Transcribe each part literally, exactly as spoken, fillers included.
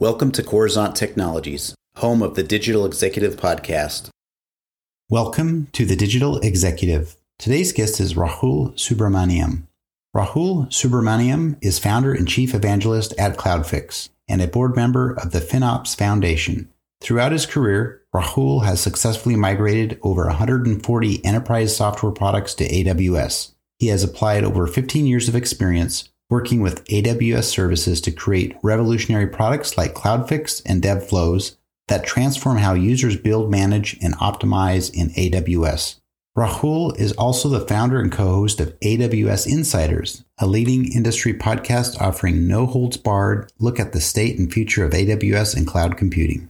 Welcome to Coruzant Technologies, home of the Digital Executive Podcast. Welcome to the Digital Executive. Today's guest is Rahul Subramaniam. Rahul Subramaniam is founder and chief evangelist at Cloudfix and a board member of the FinOps Foundation. Throughout his career, Rahul has successfully migrated over one hundred forty enterprise software products to A W S. He has applied over fifteen years of experience working with A W S services to create revolutionary products like Cloudfix and DevFlows that transform how users build, manage, and optimize in A W S. Rahul is also the founder and co-host of A W S Insiders, a leading industry podcast offering no-holds-barred look at the state and future of A W S and cloud computing.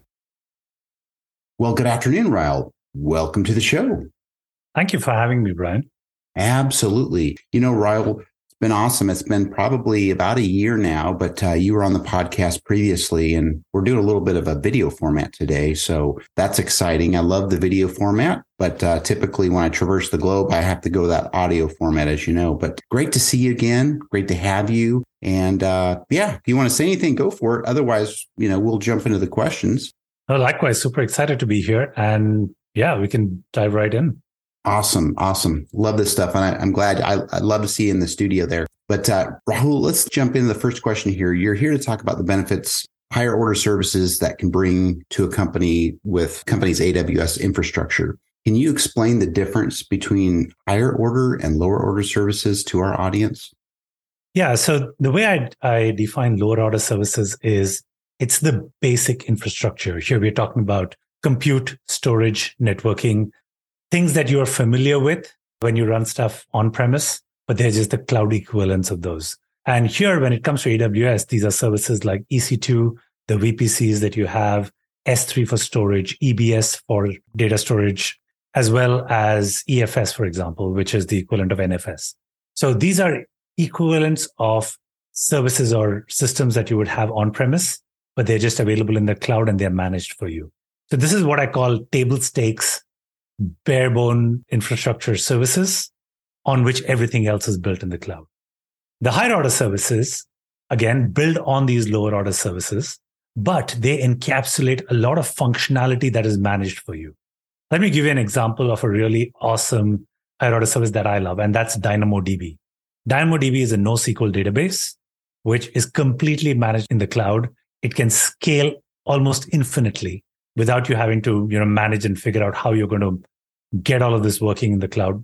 Well, good afternoon, Rahul. Welcome to the show. Thank you for having me, Brian. Absolutely. You know, Rahul, been awesome. It's been probably about a year now, but uh, you were on the podcast previously, and we're doing a little bit of a video format today. So that's exciting. I love the video format, but uh, typically when I traverse the globe, I have to go that audio format, as you know. But great to see you again. Great to have you. And uh, yeah, if you want to say anything, go for it. Otherwise, you know, we'll jump into the questions. Oh, likewise, super excited to be here. And yeah, we can dive right in. Awesome. Awesome. Love this stuff. And I, I'm glad. I, I'd love to see you in the studio there. But uh, Rahul, let's jump into the first question here. You're here to talk about the benefits, higher order services that can bring to a company with company's A W S infrastructure. Can you explain the difference between higher order and lower order services to our audience? Yeah. So the way I, I define lower order services is it's the basic infrastructure. Here we're talking about compute, storage, networking, things that you're familiar with when you run stuff on-premise, but they're just the cloud equivalents of those. And here, when it comes to A W S, these are services like E C two, the V P Cs that you have, S three for storage, E B S for data storage, as well as E F S, for example, which is the equivalent of N F S. So these are equivalents of services or systems that you would have on-premise, but they're just available in the cloud and they're managed for you. So this is what I call table stakes, bare bone infrastructure services on which everything else is built in the cloud. The higher order services, again, build on these lower order services, but they encapsulate a lot of functionality that is managed for you. Let me give you an example of a really awesome higher order service that I love, and that's DynamoDB. DynamoDB is a NoSQL database, which is completely managed in the cloud. It can scale almost infinitely without you having to, you know, manage and figure out how you're going to get all of this working in the cloud.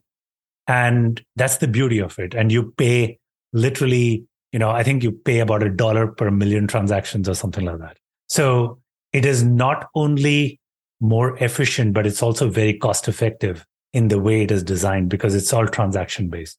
And that's the beauty of it. And you pay literally, you know, I think you pay about a dollar per million transactions or something like that. So it is not only more efficient, but it's also very cost effective in the way it is designed because it's all transaction based.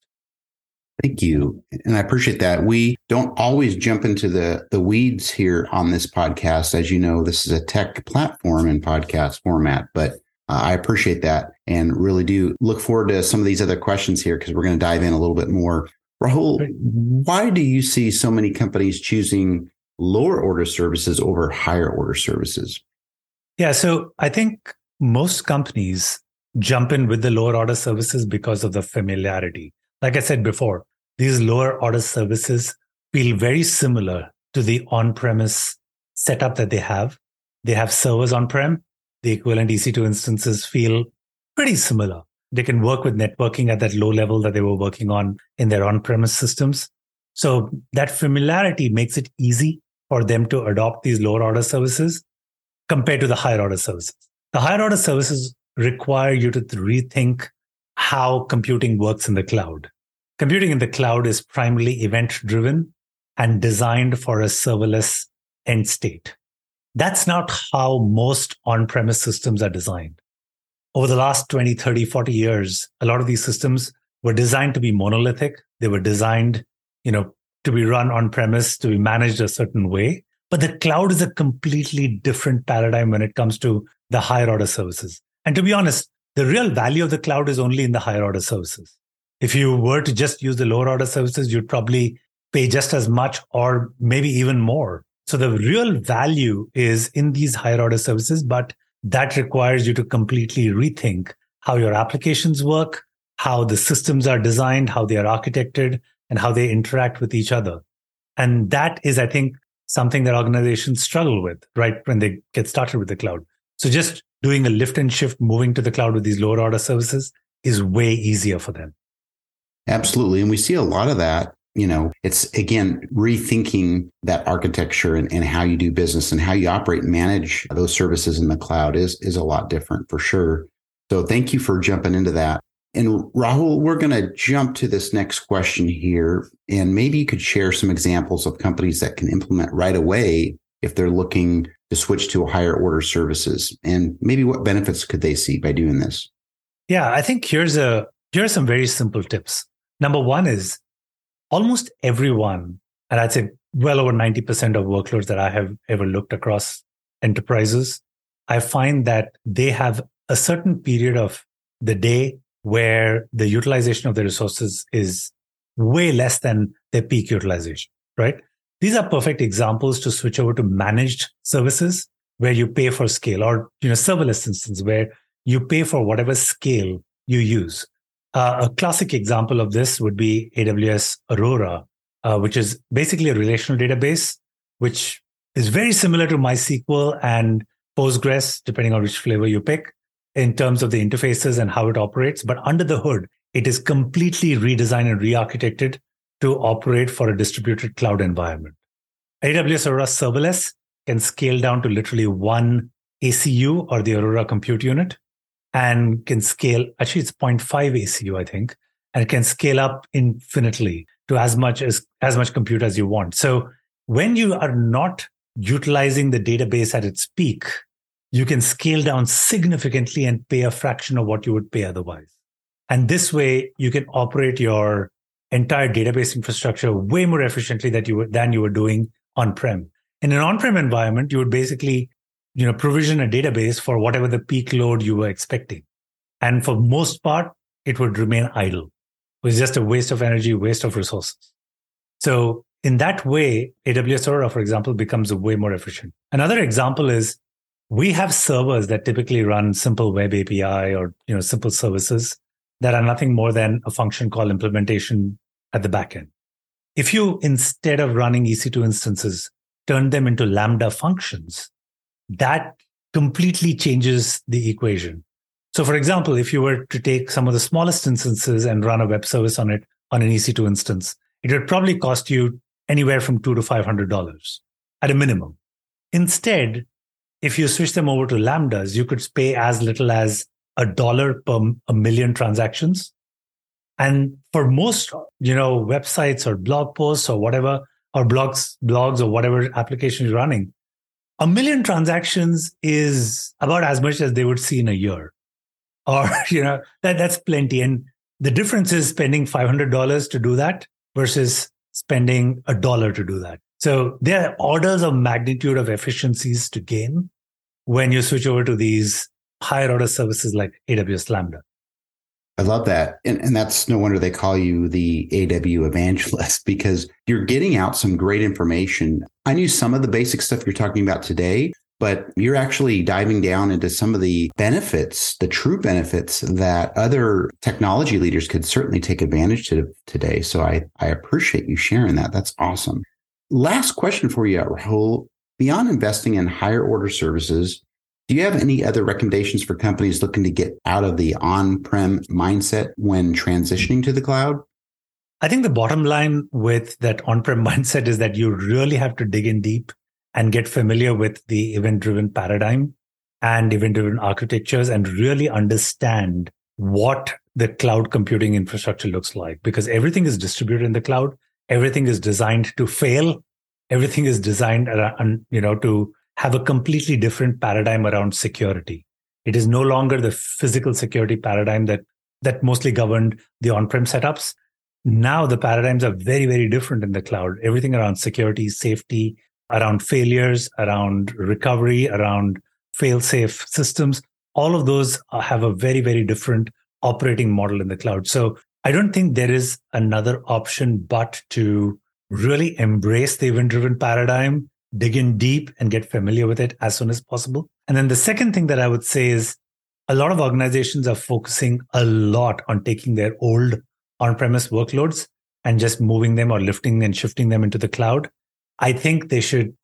Thank you. And I appreciate that. We don't always jump into the, the weeds here on this podcast. As you know, this is a tech platform in podcast format, but uh, I appreciate that and really do look forward to some of these other questions here because we're going to dive in a little bit more. Rahul, why do you see so many companies choosing lower order services over higher order services? Yeah, so I think most companies jump in with the lower order services because of the familiarity. Like I said before, these lower order services feel very similar to the on-premise setup that they have. They have servers on-prem. The equivalent E C two instances feel pretty similar. They can work with networking at that low level that they were working on in their on-premise systems. So that familiarity makes it easy for them to adopt these lower order services compared to the higher order services. The higher order services require you to rethink how computing works in the cloud. Computing in the cloud is primarily event-driven and designed for a serverless end state. That's not how most on-premise systems are designed. Over the last twenty, thirty, forty years, a lot of these systems were designed to be monolithic. They were designed, you know, to be run on-premise, to be managed a certain way. But the cloud is a completely different paradigm when it comes to the higher order services. And to be honest, the real value of the cloud is only in the higher order services. If you were to just use the lower order services, you'd probably pay just as much or maybe even more. So the real value is in these higher order services, but that requires you to completely rethink how your applications work, how the systems are designed, how they are architected, and how they interact with each other. And that is, I think, something that organizations struggle with, right, when they get started with the cloud. So just doing a lift and shift, moving to the cloud with these lower order services is way easier for them. Absolutely. And we see a lot of that. You know, it's, again, rethinking that architecture and, and how you do business and how you operate and manage those services in the cloud is, is a lot different for sure. So thank you for jumping into that. And Rahul, we're going to jump to this next question here. And maybe you could share some examples of companies that can implement right away if they're looking to switch to higher order services. And maybe what benefits could they see by doing this? Yeah, I think here's a here are some very simple tips. Number one is almost everyone, and I'd say well over ninety percent of workloads that I have ever looked across enterprises, I find that they have a certain period of the day where the utilization of the resources is way less than their peak utilization, right? These are perfect examples to switch over to managed services where you pay for scale, or, you know, serverless instance where you pay for whatever scale you use. Uh, a classic example of this would be A W S Aurora, uh, which is basically a relational database, which is very similar to MySQL and Postgres, depending on which flavor you pick, in terms of the interfaces and how it operates. But under the hood, it is completely redesigned and re-architected to operate for a distributed cloud environment. A W S Aurora Serverless can scale down to literally one A C U, or the Aurora Compute Unit, and can scale, actually it's zero point five A C U, I think, and it can scale up infinitely to as much as as much compute as you want. So when you are not utilizing the database at its peak, you can scale down significantly and pay a fraction of what you would pay otherwise. And this way, you can operate your entire database infrastructure way more efficiently than you were, than you were doing on-prem. In an on-prem environment, you would basically, you know, provision a database for whatever the peak load you were expecting. And for most part, it would remain idle. It was just a waste of energy, waste of resources. So in that way, A W S Aurora, for example, becomes way more efficient. Another example is we have servers that typically run simple web A P I or, you know, simple services that are nothing more than a function called implementation at the backend. If you, instead of running E C two instances, turn them into Lambda functions, that completely changes the equation. So for example, if you were to take some of the smallest instances and run a web service on it on an E C two instance, it would probably cost you anywhere from two to five hundred dollars at a minimum. Instead, if you switch them over to Lambdas, you could pay as little as a dollar per a million transactions. And for most, you know, websites or blog posts or whatever, or blogs, blogs or whatever application you're running, a million transactions is about as much as they would see in a year. Or, you know, that, that's plenty. And the difference is spending five hundred dollars to do that versus spending a dollar to do that. So there are orders of magnitude of efficiencies to gain when you switch over to these higher order services like A W S Lambda. I love that. And, and that's no wonder they call you the A W evangelist, because you're getting out some great information. I knew some of the basic stuff you're talking about today, but you're actually diving down into some of the benefits, the true benefits that other technology leaders could certainly take advantage of today. So I, I appreciate you sharing that. That's awesome. Last question for you, Rahul. Beyond investing in higher order services, do you have any other recommendations for companies looking to get out of the on-prem mindset when transitioning to the cloud? I think the bottom line with that on-prem mindset is that you really have to dig in deep and get familiar with the event-driven paradigm and event-driven architectures and really understand what the cloud computing infrastructure looks like, because everything is distributed in the cloud. Everything is designed to fail. Everything is designed, around, you know, to have a completely different paradigm around security. It is no longer the physical security paradigm that, that mostly governed the on-prem setups. Now the paradigms are very, very different in the cloud. Everything around security, safety, around failures, around recovery, around fail-safe systems. All of those have a very, very different operating model in the cloud. So I don't think there is another option but to really embrace the event-driven paradigm, dig in deep and get familiar with it as soon as possible. And then the second thing that I would say is a lot of organizations are focusing a lot on taking their old on-premise workloads and just moving them or lifting and shifting them into the cloud. I think they should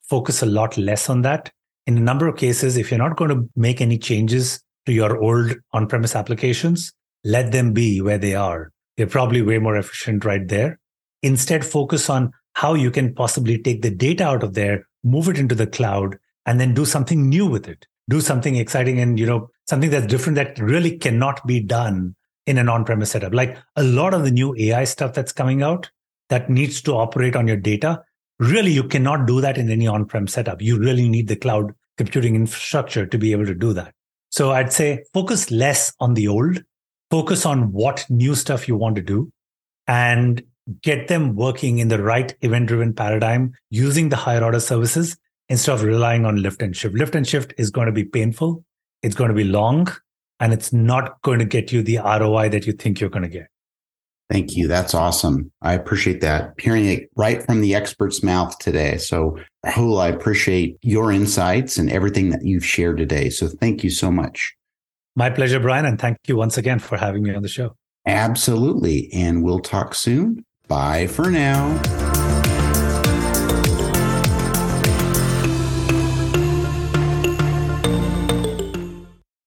focus a lot less on that. In a number of cases, if you're not going to make any changes to your old on-premise applications, let them be where they are. They're probably way more efficient right there. Instead, focus on how you can possibly take the data out of there, move it into the cloud, and then do something new with it. Do something exciting and, you know, something that's different that really cannot be done in an on-premise setup. Like a lot of the new A I stuff that's coming out that needs to operate on your data, really, you cannot do that in any on-prem setup. You really need the cloud computing infrastructure to be able to do that. So I'd say focus less on the old, focus on what new stuff you want to do, and get them working in the right event-driven paradigm using the higher order services instead of relying on lift and shift. Lift and shift is going to be painful. It's going to be long, and it's not going to get you the R O I that you think you're going to get. Thank you. That's awesome. I appreciate that. Hearing it right from the expert's mouth today. So, Rahul, I appreciate your insights and everything that you've shared today. So thank you so much. My pleasure, Brian. And thank you once again for having me on the show. Absolutely. And we'll talk soon. Bye for now.